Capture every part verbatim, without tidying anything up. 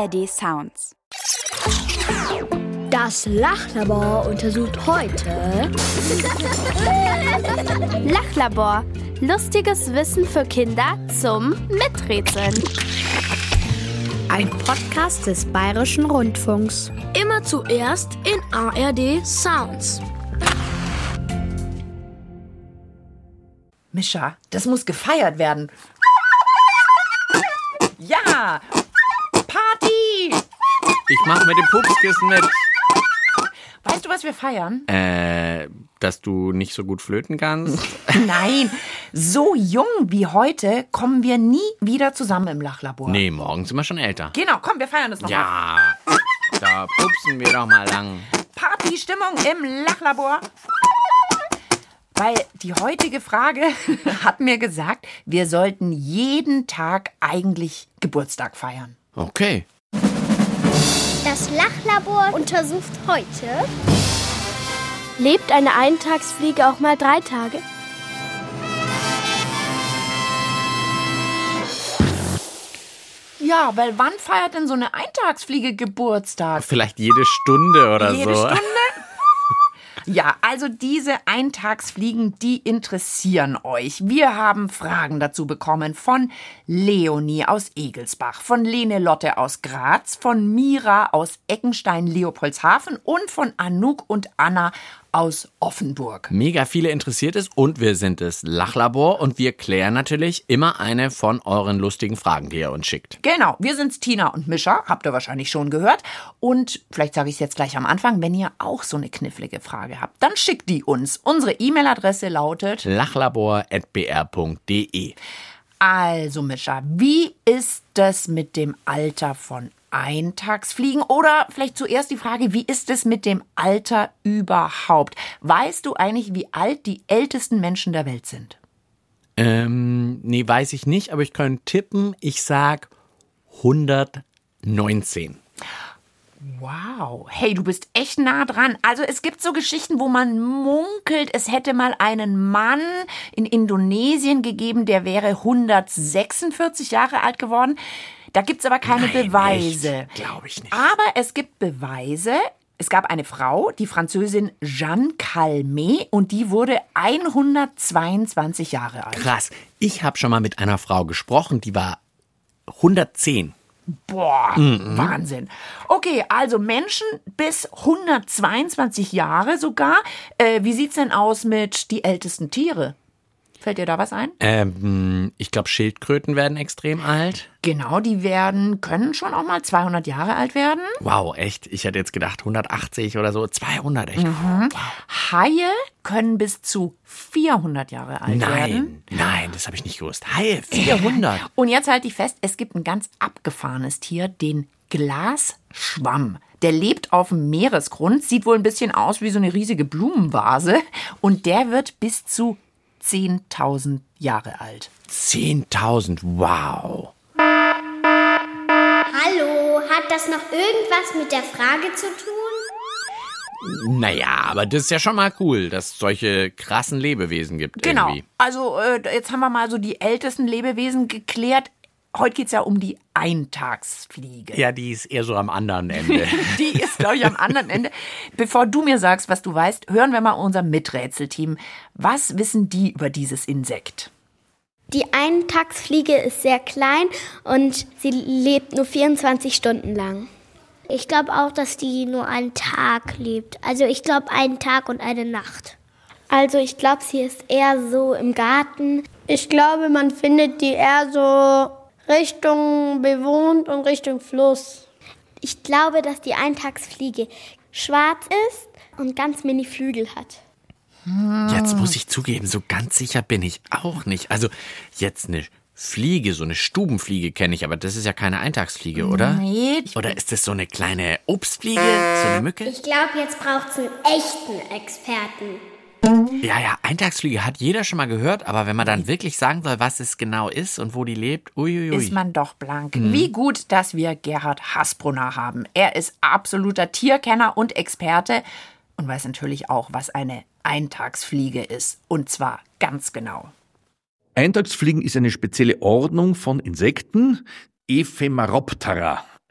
R D Sounds. Das Lachlabor untersucht heute Lachlabor. Lustiges Wissen für Kinder zum Miträtseln. ein Podcast des Bayerischen Rundfunks. Immer zuerst in A R D Sounds. Mischa, das muss gefeiert werden. Ja! Party! Ich mach mit dem Pupskissen mit. Weißt du, was wir feiern? Äh, dass du nicht so gut flöten kannst? Nein, so jung wie heute kommen wir nie wieder zusammen im Lachlabor. Nee, morgen sind wir schon älter. Genau, komm, wir feiern das noch mal. Ja, da pupsen wir doch mal lang. Partystimmung im Lachlabor. Weil die heutige Frage hat mir gesagt, wir sollten jeden Tag eigentlich Geburtstag feiern. Okay. Das Lachlabor untersucht heute: Lebt eine Eintagsfliege auch mal drei Tage? Ja, weil wann feiert denn so eine Eintagsfliege Geburtstag? Vielleicht jede Stunde oder Jede so. Stunde? Ja, also diese Eintagsfliegen, die interessieren euch. Wir haben Fragen dazu bekommen von Leonie aus Egelsbach, von Lene Lotte aus Graz, von Mira aus Eckenstein-Leopoldshafen und von Anouk und Anna aus Offenburg. Mega viele interessiert es und wir sind das Lachlabor und wir klären natürlich immer eine von euren lustigen Fragen, die ihr uns schickt. Genau, wir sind's Tina und Mischa, habt ihr wahrscheinlich schon gehört. Und vielleicht sage ich es jetzt gleich am Anfang, wenn ihr auch so eine knifflige Frage habt, dann schickt die uns. Unsere E-Mail-Adresse lautet lachlabor at b r punkt d e. Also Mischa, wie ist das mit dem Alter von Eintagsfliegen? Oder vielleicht zuerst die Frage, wie ist es mit dem Alter überhaupt? Weißt du eigentlich, wie alt die ältesten Menschen der Welt sind? Ähm, nee, weiß ich nicht, aber ich könnte tippen. Ich sag hundertneunzehn. Wow, hey, du bist echt nah dran. Also es gibt so Geschichten, wo man munkelt, es hätte mal einen Mann in Indonesien gegeben, der wäre hundertsechsundvierzig Jahre alt geworden. Da gibt's aber keine Nein, Beweise. Glaube ich nicht. Aber es gibt Beweise. Es gab eine Frau, die Französin Jeanne Calmet, und die wurde hundertzweiundzwanzig Jahre alt. Krass. Ich habe schon mal mit einer Frau gesprochen, die war hundertzehn. Boah, mhm. Wahnsinn. Okay, also Menschen bis hundertzweiundzwanzig Jahre sogar. Äh, wie sieht's denn aus mit die ältesten Tiere? Fällt dir da was ein? Ähm, ich glaube, Schildkröten werden extrem alt. Genau, die werden, können schon auch mal zweihundert Jahre alt werden. Wow, echt? Ich hätte jetzt gedacht hundertachtzig oder so. zweihundert, echt? Mhm. Wow. Haie können bis zu vierhundert Jahre alt nein, werden. Nein, nein, das habe ich nicht gewusst. Haie, vierhundert. Und jetzt halte ich fest, es gibt ein ganz abgefahrenes Tier, den Glasschwamm. Der lebt auf dem Meeresgrund, sieht wohl ein bisschen aus wie so eine riesige Blumenvase. Und der wird bis zu zehntausend Jahre alt. zehntausend, wow. Hallo, hat das noch irgendwas mit der Frage zu tun? Naja, aber das ist ja schon mal cool, dass es solche krassen Lebewesen gibt. Genau, irgendwie. also äh, jetzt haben wir mal so die ältesten Lebewesen geklärt. Heute geht's ja um die Eintagsfliege. Ja, die ist eher so am anderen Ende. Die ist, glaube ich, am anderen Ende. Bevor du mir sagst, was du weißt, hören wir mal unser Miträtselteam. Was wissen die über dieses Insekt? Die Eintagsfliege ist sehr klein und sie lebt nur vierundzwanzig Stunden lang. Ich glaube auch, dass die nur einen Tag lebt. Also ich glaube einen Tag und eine Nacht. Also ich glaube, sie ist eher so im Garten. Ich glaube, man findet die eher so Richtung bewohnt und Richtung Fluss. Ich glaube, dass die Eintagsfliege schwarz ist und ganz mini Flügel hat. Jetzt muss ich zugeben, so ganz sicher bin ich auch nicht. Also jetzt eine Fliege, so eine Stubenfliege kenne ich, aber das ist ja keine Eintagsfliege, oder? Nee. Oder ist das so eine kleine Obstfliege, so eine Mücke? Ich glaube, jetzt braucht es einen echten Experten. Ja, ja, Eintagsfliege hat jeder schon mal gehört, aber wenn man dann wirklich sagen soll, was es genau ist und wo die lebt, uiuiui. Ist man doch blank. Mhm. Wie gut, dass wir Gerhard Hasbrunner haben. Er ist absoluter Tierkenner und Experte und weiß natürlich auch, was eine Eintagsfliege ist. Und zwar ganz genau. Eintagsfliegen ist eine spezielle Ordnung von Insekten, Ephemeroptera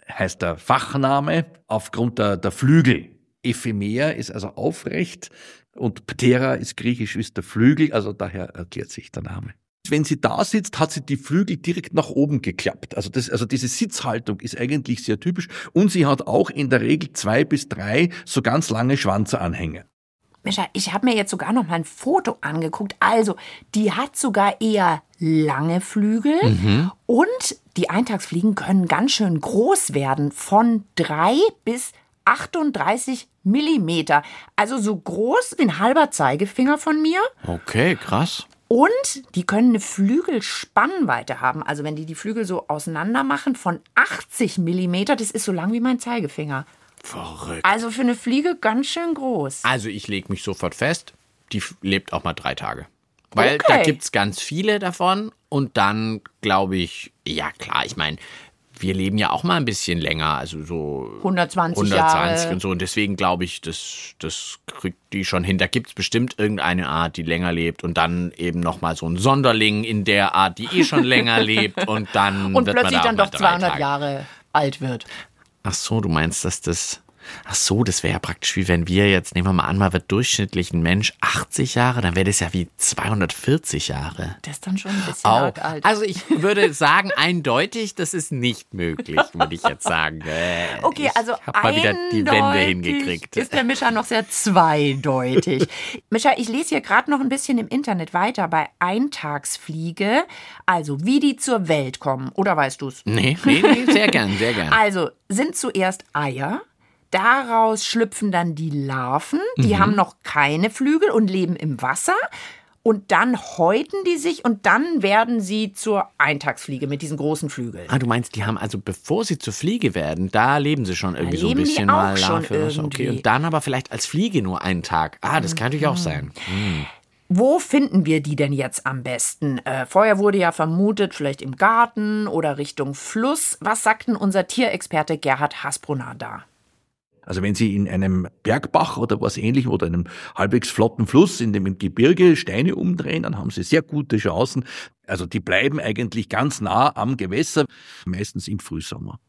heißt der Fachname aufgrund der, der Flügel. Ephemer ist also aufrecht und Ptera ist griechisch, ist der Flügel, also daher erklärt sich der Name. Wenn sie da sitzt, hat sie die Flügel direkt nach oben geklappt. Also, das, also diese Sitzhaltung ist eigentlich sehr typisch. Und sie hat auch in der Regel zwei bis drei so ganz lange Schwanzanhänge. Mischa, ich habe mir jetzt sogar noch mal ein Foto angeguckt. Also, die hat sogar eher lange Flügel. Mhm. Und die Eintagsfliegen können ganz schön groß werden. Von drei bis achtunddreißig Millimeter. Also so groß wie ein halber Zeigefinger von mir. Okay, krass. Und die können eine Flügelspannweite haben. Also wenn die die Flügel so auseinander machen von achtzig Millimeter, das ist so lang wie mein Zeigefinger. Verrückt. Also für eine Fliege ganz schön groß. Also ich lege mich sofort fest, die lebt auch mal drei Tage. Weil okay. Da gibt's ganz viele davon. Und dann glaube ich, ja klar, ich meine, wir leben ja auch mal ein bisschen länger, also so hundertzwanzig, hundertzwanzig Jahre. Und so. Und deswegen glaube ich, das, das kriegt die schon hin. Da gibt es bestimmt irgendeine Art, die länger lebt und dann eben nochmal so ein Sonderling in der Art, die eh schon länger lebt. Und dann und wird plötzlich man da dann doch drei zweihundert Tage. Jahre alt wird. Ach so, du meinst, dass das... Ach so, das wäre ja praktisch wie wenn wir jetzt, nehmen wir mal an, mal wird durchschnittlich ein Mensch achtzig Jahre, dann wäre das ja wie zweihundertvierzig Jahre. Das ist dann schon ein bisschen Auch. arg alt. Also ich würde sagen, eindeutig, das ist nicht möglich, würde ich jetzt sagen. Äh, Okay, also ich habe mal wieder die Wende eindeutig hingekriegt. Ist der Mischa noch sehr zweideutig. Mischa, ich lese hier gerade noch ein bisschen im Internet weiter bei Eintagsfliege. Also, wie die zur Welt kommen. Oder weißt du es? Nee, nee, nee, sehr gern, sehr gern. Also, sind zuerst Eier. Daraus schlüpfen dann die Larven. Die mhm. haben noch keine Flügel und leben im Wasser. Und dann häuten die sich und dann werden sie zur Eintagsfliege mit diesen großen Flügeln. Ah, du meinst, die haben also, bevor sie zur Fliege werden, da leben sie schon irgendwie da so ein bisschen die auch mal schon Larve. irgendwie. Okay, und dann aber vielleicht als Fliege nur einen Tag. Ah, das kann natürlich auch sein. Hm. Wo finden wir die denn jetzt am besten? Äh, vorher wurde ja vermutet, vielleicht im Garten oder Richtung Fluss. Was sagt denn unser Tierexperte Gerhard Hasbrunner da? Also wenn Sie in einem Bergbach oder was Ähnlichem oder einem halbwegs flotten Fluss in dem Gebirge Steine umdrehen, dann haben Sie sehr gute Chancen. Also die bleiben eigentlich ganz nah am Gewässer, meistens im Frühsommer.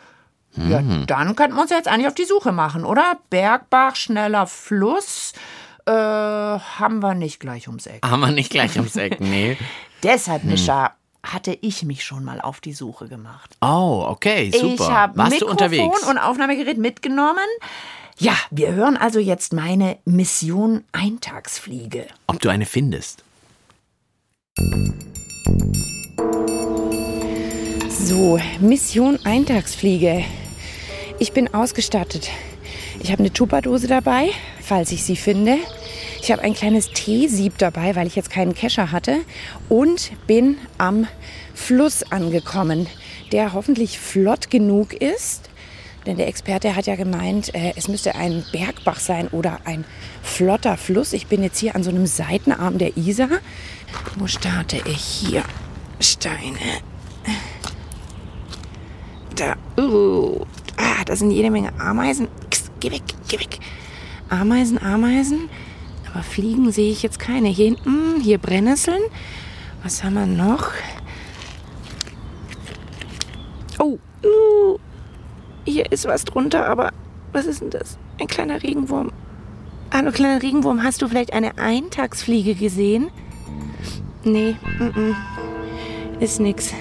Ja, dann könnten wir uns jetzt eigentlich auf die Suche machen, oder? Bergbach, schneller Fluss, äh, haben wir nicht gleich ums Eck. Haben wir nicht gleich ums Eck, nee. Deshalb, Mischa, hatte ich mich schon mal auf die Suche gemacht. Oh, okay, super. Ich habe Warst Mikrofon du unterwegs? und Aufnahmegerät mitgenommen. Ja, wir hören also jetzt meine Mission Eintagsfliege. Ob du eine findest? So, Mission Eintagsfliege. Ich bin ausgestattet. Ich habe eine Tupperdose dabei, falls ich sie finde. Ich habe ein kleines Teesieb dabei, weil ich jetzt keinen Kescher hatte. Und bin am Fluss angekommen, der hoffentlich flott genug ist. Denn der Experte hat ja gemeint, äh, es müsste ein Bergbach sein oder ein flotter Fluss. Ich bin jetzt hier an so einem Seitenarm der Isar. Wo starte ich? Hier. Steine. Da. Uh, ah, da sind jede Menge Ameisen. Psst, geh weg, geh weg. Ameisen, Ameisen. Aber Fliegen sehe ich jetzt keine. Hier hinten, hier Brennnesseln. Was haben wir noch? Oh, uh, hier ist was drunter, aber was ist denn das? Ein kleiner Regenwurm. Hallo, kleiner Regenwurm, hast du vielleicht eine Eintagsfliege gesehen? Nee, mm-mm. Ist nix.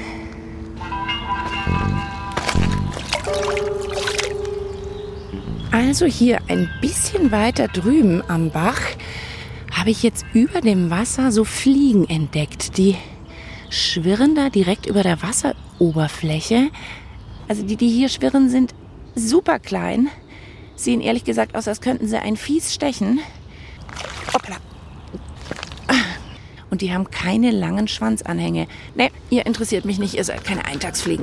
Also hier ein bisschen weiter drüben am Bach habe ich jetzt über dem Wasser so Fliegen entdeckt. Die schwirren da direkt über der Wasseroberfläche. Also die, die hier schwirren, sind super klein. Sehen ehrlich gesagt aus, als könnten sie ein Fies stechen. Hoppla. Und die haben keine langen Schwanzanhänge. Ne, ihr interessiert mich nicht, ihr seid keine Eintagsfliegen.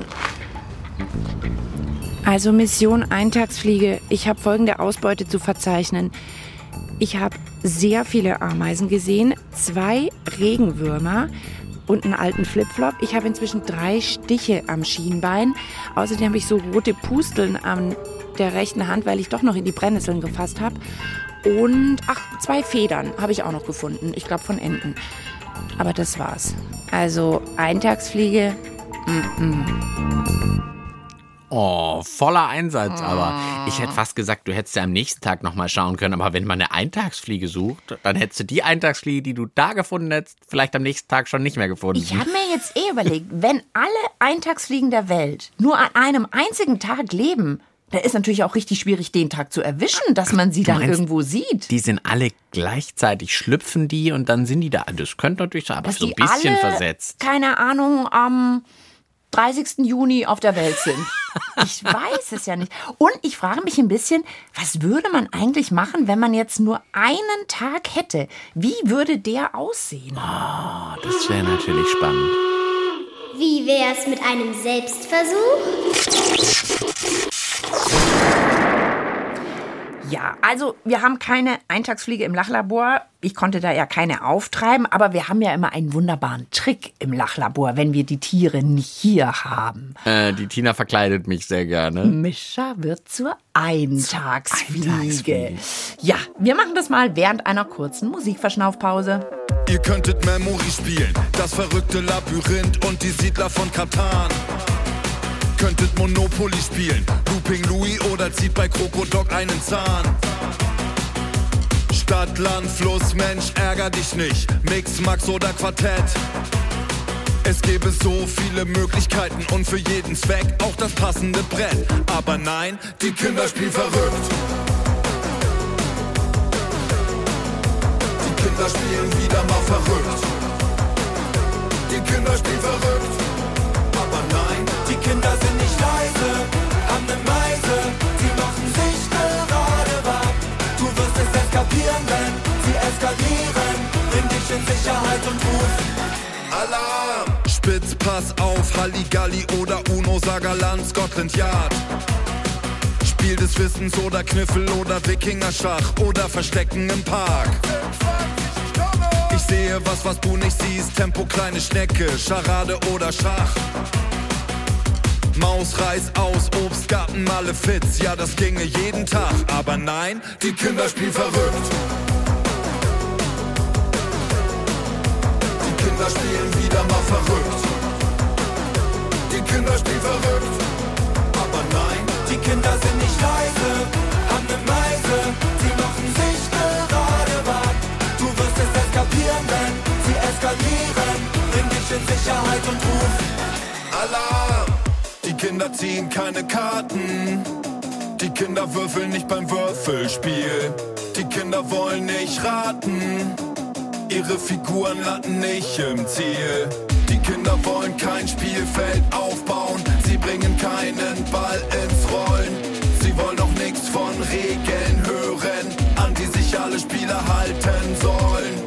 Also Mission Eintagsfliege. Ich habe folgende Ausbeute zu verzeichnen. Ich habe sehr viele Ameisen gesehen, zwei Regenwürmer und einen alten Flipflop. Ich habe inzwischen drei Stiche am Schienbein. Außerdem habe ich so rote Pusteln an der rechten Hand, weil ich doch noch in die Brennnesseln gefasst habe. Und, ach, zwei Federn habe ich auch noch gefunden. Ich glaube von Enten. Aber das war's. Also Eintagsfliege, mm-mm. Oh, voller Einsatz, aber ich hätte fast gesagt, du hättest ja am nächsten Tag nochmal schauen können, aber wenn man eine Eintagsfliege sucht, dann hättest du die Eintagsfliege, die du da gefunden hättest, vielleicht am nächsten Tag schon nicht mehr gefunden. Ich habe mir jetzt eh überlegt, wenn alle Eintagsfliegen der Welt nur an einem einzigen Tag leben, da ist natürlich auch richtig schwierig, den Tag zu erwischen, dass man sie Du dann meinst, irgendwo sieht. Die sind alle gleichzeitig, schlüpfen die und dann sind die da. Das könnte natürlich sein, aber Dass so ein die bisschen alle, versetzt. keine Ahnung, am dreißigsten Juni auf der Welt sind. Ich weiß es ja nicht. Und ich frage mich ein bisschen, was würde man eigentlich machen, wenn man jetzt nur einen Tag hätte? Wie würde der aussehen? Oh, das wäre natürlich spannend. Wie wär's mit einem Selbstversuch? Ja, also wir haben keine Eintagsfliege im Lachlabor. Ich konnte da ja keine auftreiben, aber wir haben ja immer einen wunderbaren Trick im Lachlabor, wenn wir die Tiere nicht hier haben. Äh, die Tina verkleidet mich sehr gerne. Mischa wird zur Eintagsfliege. Eintagsfliege. Ja, wir machen das mal während einer kurzen Musikverschnaufpause. Ihr könntet Memory spielen, das verrückte Labyrinth und die Siedler von Katan. Könntet Monopoly spielen, Looping Louis oder zieht bei Krokodok einen Zahn. Stadt, Land, Fluss, Mensch, ärger dich nicht, Mix, Max oder Quartett. Es gäbe so viele Möglichkeiten und für jeden Zweck auch das passende Brett. Aber nein, die Kinder spielen verrückt. Die Kinder spielen wieder mal verrückt. Die Kinder spielen verrückt. Aber nein, die Kinder sind nicht leise, haben ne Meise, sie machen sich gerade wach. Du wirst es erst kapieren, wenn sie eskalieren. Bring dich in Sicherheit und ruf Alarm! Spitz, pass auf, Halligalli oder Uno, Sagaland, Scotland Yard. Spiel des Wissens oder Kniffel oder Wikingerschach oder Verstecken im Park. Ich sehe was, was du nicht siehst, Tempo, kleine Schnecke, Scharade oder Schach. Maus, Reis aus, Obstgarten, Malefiz, ja das ginge jeden Tag. Aber nein, die Kinder spielen verrückt. Die Kinder spielen wieder mal verrückt. Die Kinder spielen verrückt. Aber nein, die Kinder sind nicht leise, haben ne Meise, sie machen sich gerade wach. Du wirst es erst kapieren, wenn sie eskalieren. Bring dich in Sicherheit und ruf Alarm! Die Kinder ziehen keine Karten. Die Kinder würfeln nicht beim Würfelspiel. Die Kinder wollen nicht raten. Ihre Figuren landen nicht im Ziel. Die Kinder wollen kein Spielfeld aufbauen. Sie bringen keinen Ball ins Rollen. Sie wollen auch nichts von Regeln hören, an die sich alle Spieler halten sollen.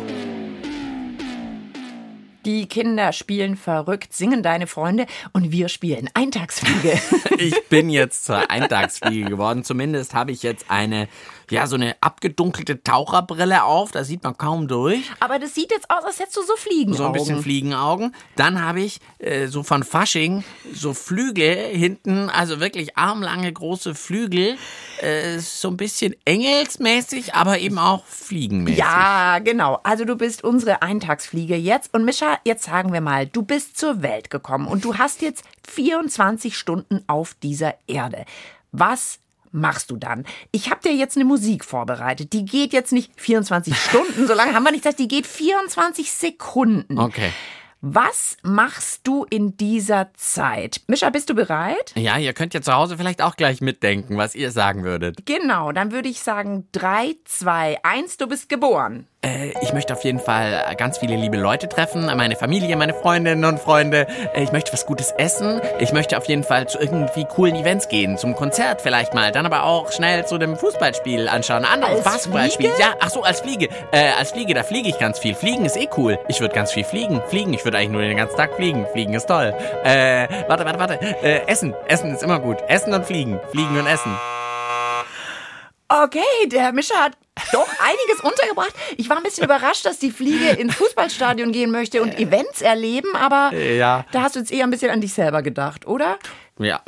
Die Kinder spielen verrückt, singen deine Freunde und wir spielen Eintagsfliege. Ich bin jetzt zur Eintagsfliege geworden. Zumindest habe ich jetzt eine, ja, so eine abgedunkelte Taucherbrille auf. Da sieht man kaum durch. Aber das sieht jetzt aus, als hättest du so Fliegenaugen. So ein bisschen Fliegenaugen. Dann habe ich äh, so von Fasching so Flügel hinten, also wirklich armlange große Flügel. Äh, so ein bisschen engelsmäßig, aber eben auch fliegenmäßig. Ja, genau. Also du bist unsere Eintagsfliege jetzt. Und Mischa, jetzt sagen wir mal, du bist zur Welt gekommen und du hast jetzt vierundzwanzig Stunden auf dieser Erde. Was machst du dann? Ich habe dir jetzt eine Musik vorbereitet. Die geht jetzt nicht vierundzwanzig Stunden, so lange haben wir nicht gesagt, die geht vierundzwanzig Sekunden. Okay. Was machst du in dieser Zeit? Mischa, bist du bereit? Ja, ihr könnt ja zu Hause vielleicht auch gleich mitdenken, was ihr sagen würdet. Genau, dann würde ich sagen drei, zwei, eins, du bist geboren. Äh, ich möchte auf jeden Fall ganz viele liebe Leute treffen, meine Familie, meine Freundinnen und Freunde. Äh, ich möchte was Gutes essen. Ich möchte auf jeden Fall zu irgendwie coolen Events gehen, zum Konzert vielleicht mal, dann aber auch schnell zu dem Fußballspiel anschauen, ein anderes Basketballspiel. Ja, ach so, als Fliege. Äh, als Fliege, da fliege ich ganz viel. Fliegen ist eh cool. Ich würde ganz viel fliegen. Fliegen, ich würde eigentlich nur den ganzen Tag fliegen. Fliegen ist toll. Äh, warte, warte, warte. Äh, Essen. Essen ist immer gut. Essen und Fliegen. Fliegen und Essen. Okay, der Mischa hat doch einiges untergebracht. Ich war ein bisschen überrascht, dass die Fliege ins Fußballstadion gehen möchte und Events erleben, aber ja. Da hast du jetzt eher ein bisschen an dich selber gedacht, oder? Ja.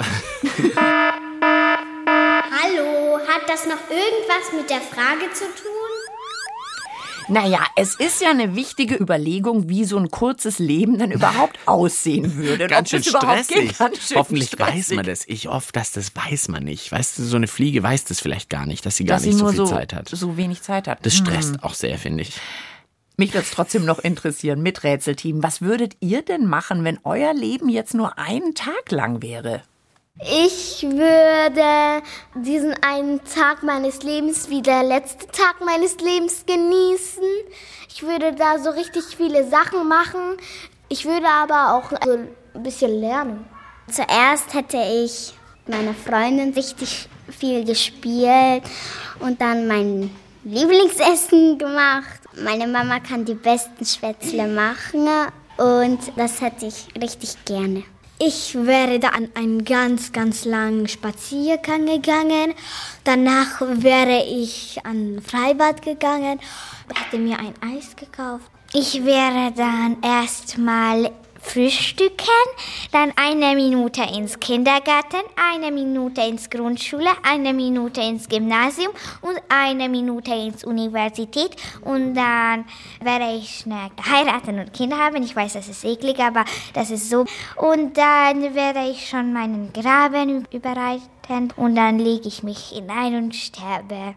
Hallo, hat das noch irgendwas mit der Frage zu tun? Naja, es ist ja eine wichtige Überlegung, wie so ein kurzes Leben dann überhaupt aussehen würde. Ganz schön stressig. Ganz schön Hoffentlich stressig. weiß man das. Ich hoffe, dass das weiß man nicht. Weißt du, so eine Fliege weiß das vielleicht gar nicht, dass sie gar Dass nicht sie so nur viel so, Zeit hat. so wenig Zeit hat. Das stresst Hm. auch sehr, finde ich. Mich würde es trotzdem noch interessieren, mit Rätselteam. Was würdet ihr denn machen, wenn euer Leben jetzt nur einen Tag lang wäre? Ich würde diesen einen Tag meines Lebens wie der letzte Tag meines Lebens genießen. Ich würde da so richtig viele Sachen machen. Ich würde aber auch so ein bisschen lernen. Zuerst hätte ich meiner Freundin richtig viel gespielt und dann mein Lieblingsessen gemacht. Meine Mama kann die besten Spätzle machen und das hätte ich richtig gerne. Ich wäre da an einen ganz, ganz langen Spaziergang gegangen. Danach wäre ich an ein Freibad gegangen, hätte mir ein Eis gekauft. Ich wäre dann erstmal frühstücken, dann eine Minute ins Kindergarten, eine Minute ins Grundschule, eine Minute ins Gymnasium und eine Minute ins Universität und dann werde ich schnell heiraten und Kinder haben. Ich weiß, das ist eklig, aber das ist so. Und dann werde ich schon meinen Graben überreiten und dann lege ich mich hinein und sterbe.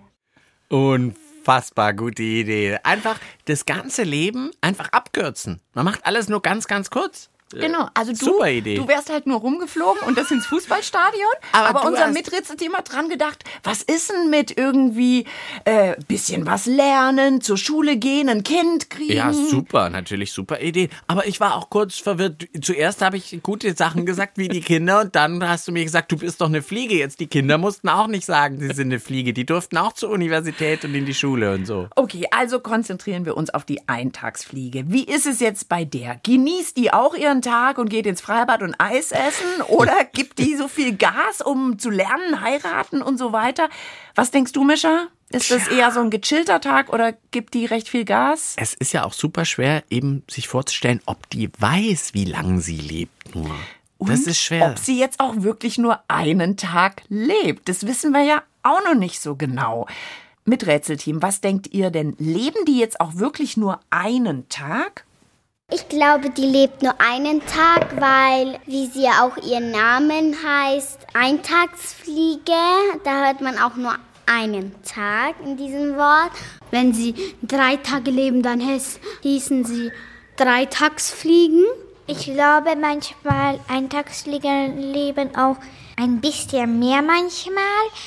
Unfassbar gute Idee. Einfach das ganze Leben einfach abkürzen. Man macht alles nur ganz, ganz kurz. Genau, also du, Super Idee. du wärst halt nur rumgeflogen und das ins Fußballstadion. Aber Aber, du unser hast- Miträtselteam hat dran gedacht, was ist denn mit irgendwie äh, bisschen was lernen, zur Schule gehen, ein Kind kriegen? Ja, super, natürlich super Idee. Aber ich war auch kurz verwirrt. Zuerst habe ich gute Sachen gesagt wie die Kinder und dann hast du mir gesagt, du bist doch eine Fliege. Jetzt die Kinder mussten auch nicht sagen, sie sind eine Fliege. Die durften auch zur Universität und in die Schule und so. Okay, also konzentrieren wir uns auf die Eintagsfliege. Wie ist es jetzt bei der? Genießt die auch ihren Tag und geht ins Freibad und Eis essen? Oder gibt die so viel Gas, um zu lernen, heiraten und so weiter? Was denkst du, Mischa? Ist das eher so ein gechillter Tag oder gibt die recht viel Gas? Es ist ja auch super schwer, eben sich vorzustellen, ob die weiß, wie lang sie lebt nur. Das Und ist schwer. ob sie jetzt auch wirklich nur einen Tag lebt, das wissen wir ja auch noch nicht so genau. Mit Rätselteam, was denkt ihr denn? Leben die jetzt auch wirklich nur einen Tag? Ich glaube, die lebt nur einen Tag, weil, wie sie ja auch ihren Namen heißt, Eintagsfliege, da hört man auch nur einen Tag in diesem Wort. Wenn sie drei Tage leben, dann hieß- hießen sie Dreitagsfliegen. Ich glaube, manchmal Eintagsfliegen leben auch ein bisschen mehr manchmal,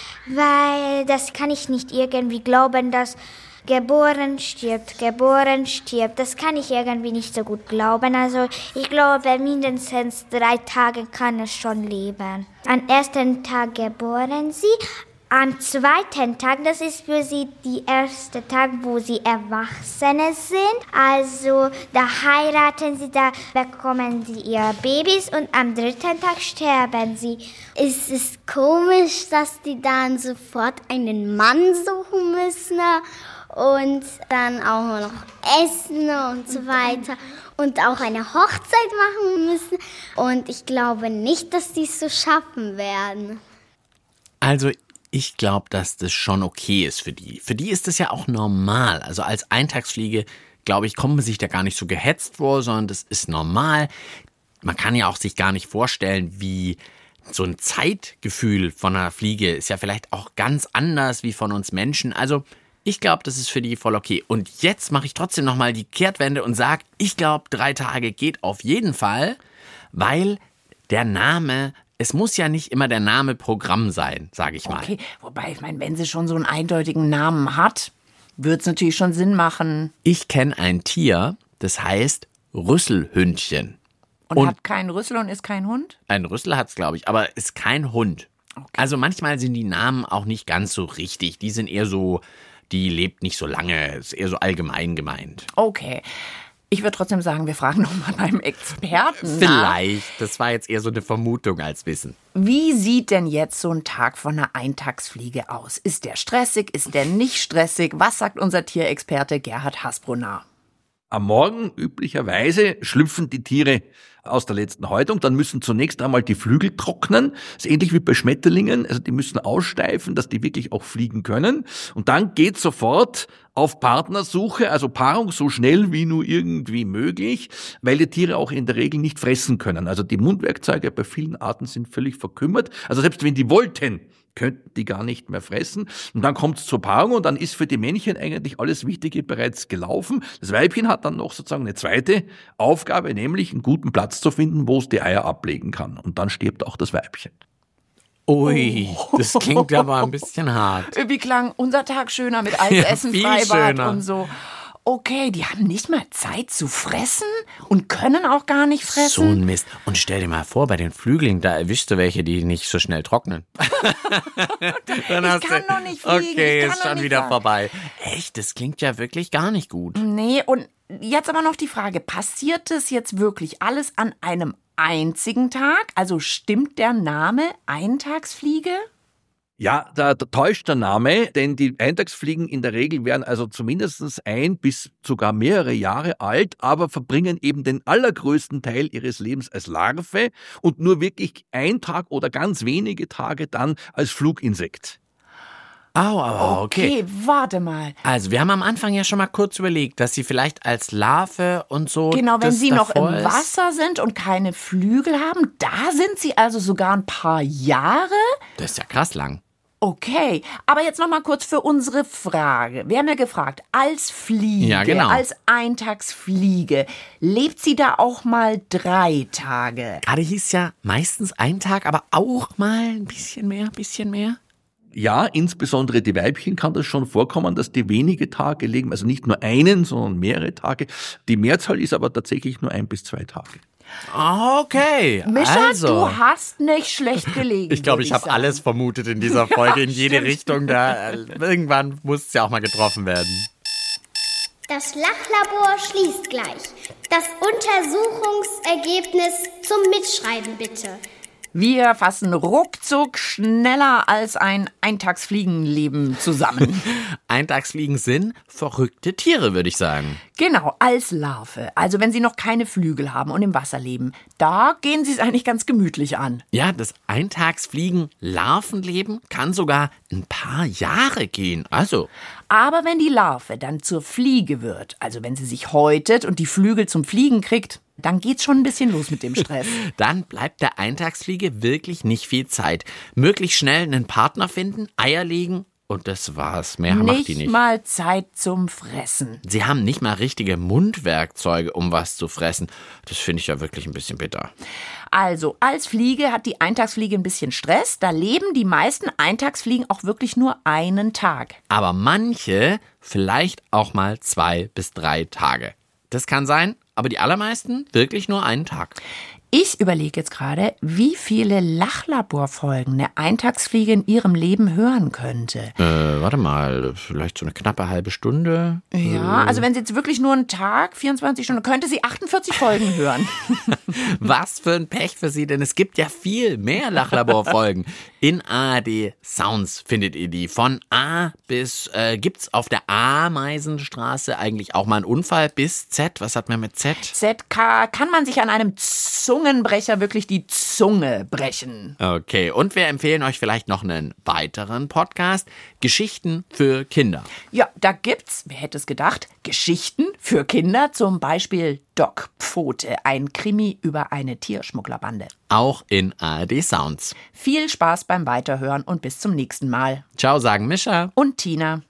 weil das kann ich nicht irgendwie glauben, dass geboren stirbt, geboren stirbt. Das kann ich irgendwie nicht so gut glauben. Also ich glaube, mindestens drei Tage kann es schon leben. Am ersten Tag geboren sie, am zweiten Tag, das ist für sie der erste Tag, wo sie Erwachsene sind. Also da heiraten sie, da bekommen sie ihre Babys und am dritten Tag sterben sie. Es ist komisch, dass die dann sofort einen Mann suchen müssen und dann auch noch essen und so weiter und auch eine Hochzeit machen müssen. Und ich glaube nicht, dass die es so schaffen werden. Also ich glaube, dass das schon okay ist für die. Für die ist das ja auch normal. Also als Eintagsfliege, glaube ich, kommt man sich da gar nicht so gehetzt vor, sondern das ist normal. Man kann ja auch sich gar nicht vorstellen, wie so ein Zeitgefühl von einer Fliege ist ja vielleicht auch ganz anders wie von uns Menschen. Also ich glaube, das ist für die voll okay. Und jetzt mache ich trotzdem nochmal die Kehrtwende und sage, ich glaube, drei Tage geht auf jeden Fall, weil der Name... Es muss ja nicht immer der Name Programm sein, sage ich mal. Okay, wobei, ich meine, wenn sie schon so einen eindeutigen Namen hat, wird es natürlich schon Sinn machen. Ich kenne ein Tier, das heißt Rüsselhündchen. Und, Und- hat keinen Rüssel und ist kein Hund? Ein Rüssel hat's, glaube ich, aber ist kein Hund. Also manchmal sind die Namen auch nicht ganz so richtig. Die sind eher so, die lebt nicht so lange, ist eher so allgemein gemeint. Okay. Ich würde trotzdem sagen, wir fragen nochmal beim Experten nach. Vielleicht. Das war jetzt eher so eine Vermutung als Wissen. Wie sieht denn jetzt so ein Tag von einer Eintagsfliege aus? Ist der stressig? Ist der nicht stressig? Was sagt unser Tierexperte Gerhard Hasbrunar? Am Morgen üblicherweise schlüpfen die Tiere aus der letzten Häutung, dann müssen zunächst einmal die Flügel trocknen. Das ist ähnlich wie bei Schmetterlingen, also die müssen aussteifen, dass die wirklich auch fliegen können. Und dann geht sofort auf Partnersuche, also Paarung so schnell wie nur irgendwie möglich, weil die Tiere auch in der Regel nicht fressen können. Also die Mundwerkzeuge bei vielen Arten sind völlig verkümmert. Also selbst wenn die wollten, könnten die gar nicht mehr fressen. Und dann kommt es zur Paarung und dann ist für die Männchen eigentlich alles Wichtige bereits gelaufen. Das Weibchen hat dann noch sozusagen eine zweite Aufgabe, nämlich einen guten Platz zu finden, wo es die Eier ablegen kann. Und dann stirbt auch das Weibchen. Ui, das klingt aber ein bisschen hart. Wie klang unser Tag schöner mit Eisessen, Ja, viel Freibad schöner. und so. Okay, die haben nicht mal Zeit zu fressen und können auch gar nicht fressen. So ein Mist. Und stell dir mal vor, bei den Flügeln, da erwischst du welche, die nicht so schnell trocknen. Dann Ich hast kann du, noch nicht fliegen, Okay, ich kann ist noch schon nicht wieder fahren. vorbei. Echt, das klingt ja wirklich gar nicht gut. Nee, und jetzt aber noch die Frage, passiert das jetzt wirklich alles an einem einzigen Tag? Also stimmt der Name Eintagsfliege? Ja, da, da täuscht der Name, denn die Eintagsfliegen in der Regel werden also zumindest ein bis sogar mehrere Jahre alt, aber verbringen eben den allergrößten Teil ihres Lebens als Larve und nur wirklich ein Tag oder ganz wenige Tage dann als Fluginsekt. Au, aber okay. Okay, warte mal. Also, wir haben am Anfang ja schon mal kurz überlegt, dass sie vielleicht als Larve und so. Genau, wenn das sie noch im davor ist. Wasser sind und keine Flügel haben, da sind sie also sogar ein paar Jahre? Das ist ja krass lang. Okay, aber jetzt noch mal kurz für unsere Frage. Wir haben ja gefragt, als Fliege, Ja, genau. als Eintagsfliege, lebt sie da auch mal drei Tage? Gerade hieß ja meistens ein Tag, aber auch mal ein bisschen mehr, ein bisschen mehr. Ja, insbesondere die Weibchen kann das schon vorkommen, dass die wenige Tage leben, also nicht nur einen, sondern mehrere Tage. Die Mehrzahl ist aber tatsächlich nur ein bis zwei Tage. Okay, Mischa, also. du hast nicht schlecht gelegen. Ich glaube, würd ich habe sagen. alles vermutet in dieser Folge, in jede stimmt. Richtung. Da, äh, irgendwann muss es ja auch mal getroffen werden. Das Lachlabor schließt gleich. Das Untersuchungsergebnis zum Mitschreiben bitte. Wir fassen ruckzuck schneller als ein Eintagsfliegenleben zusammen. Eintagsfliegen sind verrückte Tiere, würde ich sagen. Genau, als Larve. Also wenn sie noch keine Flügel haben und im Wasser leben, da gehen sie es eigentlich ganz gemütlich an. Ja, das Eintagsfliegen-Larvenleben kann sogar ein paar Jahre gehen. Also, Aber wenn die Larve dann zur Fliege wird, also wenn sie sich häutet und die Flügel zum Fliegen kriegt, dann geht's schon ein bisschen los mit dem Stress. dann bleibt der Eintagsfliege wirklich nicht viel Zeit. Möglichst schnell einen Partner finden, Eier legen und das war's. Mehr macht die Nicht nicht. mal Zeit zum Fressen. Sie haben nicht mal richtige Mundwerkzeuge, um was zu fressen. Das finde ich ja wirklich ein bisschen bitter. Also, als Fliege hat die Eintagsfliege ein bisschen Stress. Da leben die meisten Eintagsfliegen auch wirklich nur einen Tag. Aber manche vielleicht auch mal zwei bis drei Tage. Das kann sein, aber die allermeisten wirklich nur einen Tag. Ich überlege jetzt gerade, wie viele Lachlaborfolgen eine Eintagsfliege in ihrem Leben hören könnte. Äh, warte mal, vielleicht so eine knappe halbe Stunde? Ja, also wenn sie jetzt wirklich nur einen Tag, vierundzwanzig Stunden, könnte sie achtundvierzig Folgen hören. Was für ein Pech für Sie, denn es gibt ja viel mehr Lachlaborfolgen. In A R D Sounds findet ihr die. Von A bis, äh, gibt's auf der Ameisenstraße eigentlich auch mal einen Unfall bis Z? Was hat man mit Z? Z K kann man sich an einem Zungenbrecher wirklich die Zunge brechen. Okay, und wir empfehlen euch vielleicht noch einen weiteren Podcast. Geschichten für Kinder. Ja, da gibt's, wer hätte es gedacht, Geschichten für Kinder, zum Beispiel Doc Pfote, ein Krimi über eine Tierschmugglerbande. Auch in A R D Sounds. Viel Spaß beim Weiterhören und bis zum nächsten Mal. Ciao, sagen Mischa. Und Tina.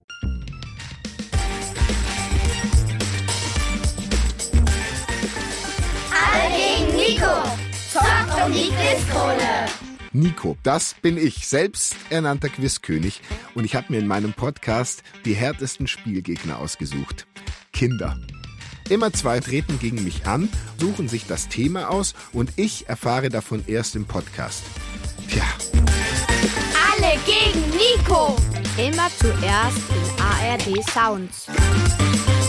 Alle gegen Nico. Zock um die Quizkohle. Nico, das bin ich, selbst ernannter Quizkönig. Und ich habe mir in meinem Podcast die härtesten Spielgegner ausgesucht. Kinder. Immer zwei treten gegen mich an, suchen sich das Thema aus und ich erfahre davon erst im Podcast. Tja. Alle gegen Nico. Immer zuerst in A R D Sounds.